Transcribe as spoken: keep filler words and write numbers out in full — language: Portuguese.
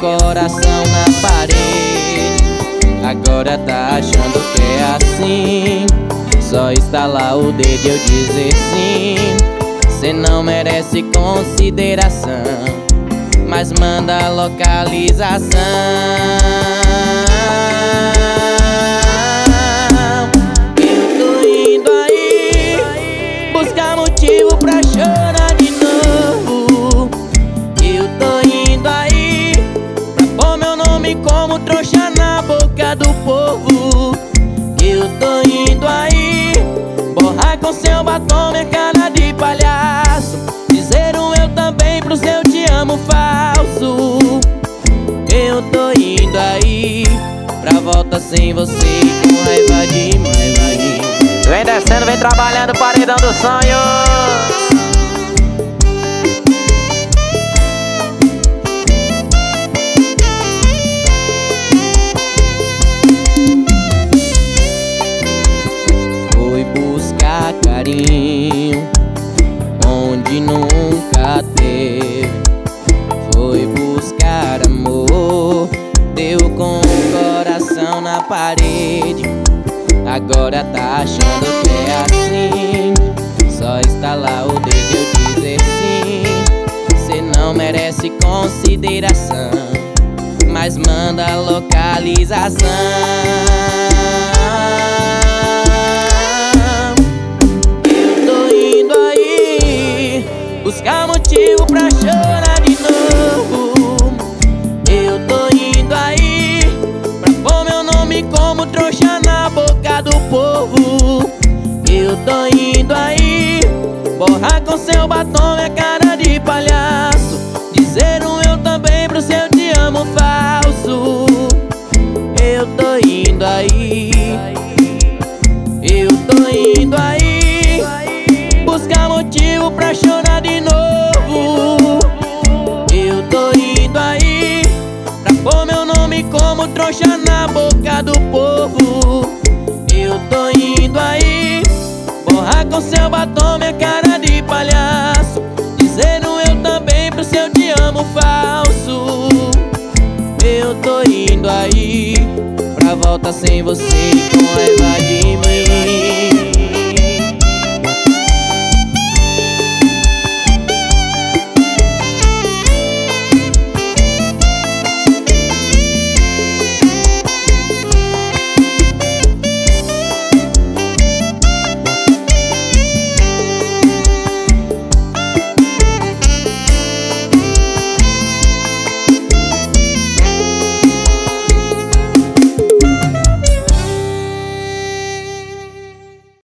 coração na parede. Agora tá achando que é assim, só estalar o dedo e eu dizer sim. Cê não merece consideração, mas manda localização. Eu tô indo aí buscar motivo pra chorar de novo. Eu tô indo aí pra pôr meu nome como trouxa na boca do povo. Eu tô indo aí borrar com seu batom minha cara de palhaço, dizer um eu também pro seu te amo falso. Eu tô indo aí pra volta sem você, com raiva de mim. Vem descendo, vem trabalhando, paredão dos sonhos. Foi buscar carinho onde nunca teve, foi buscar amor, deu com o coração na parede. Agora tá achando que é assim, só estalar o dedo e eu dizer sim. Cê não merece consideração, mas manda localização. Eu tô indo aí buscar motivo pra chorar de novo. Eu tô indo aí pra pôr meu nome como trouxa na boca do povo. Eu tô indo aí borrar com seu batom minha cara de palhaço, dizer um eu também pro seu te amo falso. Eu tô indo aí, eu tô indo aí buscar motivo pra chorar de novo. Eu tô indo aí pra pôr meu nome como trouxa na boca do povo. Eu tô indo aí borrar com seu batom minha cara de palhaço, dizer um eu também pro seu te amo falso. Eu tô indo aí pra volta sem você, com raiva de mim.